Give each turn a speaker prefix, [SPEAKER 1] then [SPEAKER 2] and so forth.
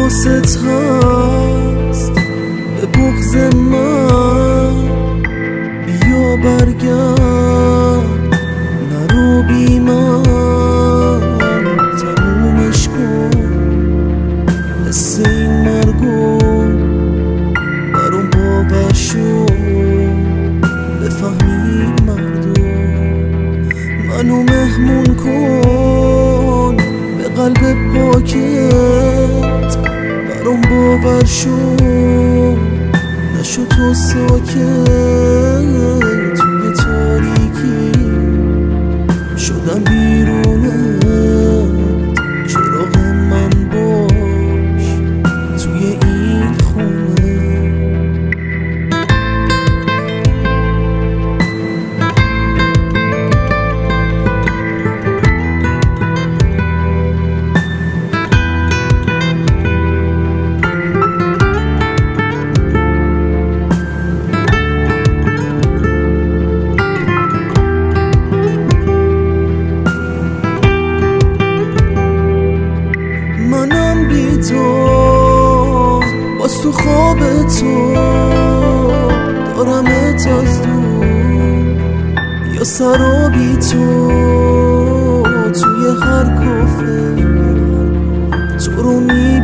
[SPEAKER 1] حواست هست به بغض من، بیا برگرد نرو بی من، تمومش کن حس این مرگو برام باور شد، بفهمید مردم منو مهمون کن به قلب پاکت، برام باور شد نشو تو ساکت، توی تاریکی شدم بیرونت، چراغ من باش توی این خونه. منم بی تو باز تو خواب تو دارمت از دور، یا سرابی تو توی هر کافه تو رو